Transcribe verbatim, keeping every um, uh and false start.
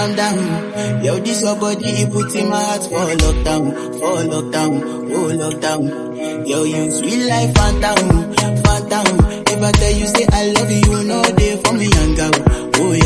calm down. Yo, this your body, it put in my heart for lockdown, for lockdown, oh lockdown. Yo, you sweet life, phantom, phantom. If I tell you say I love you, you know they for me young girl, oh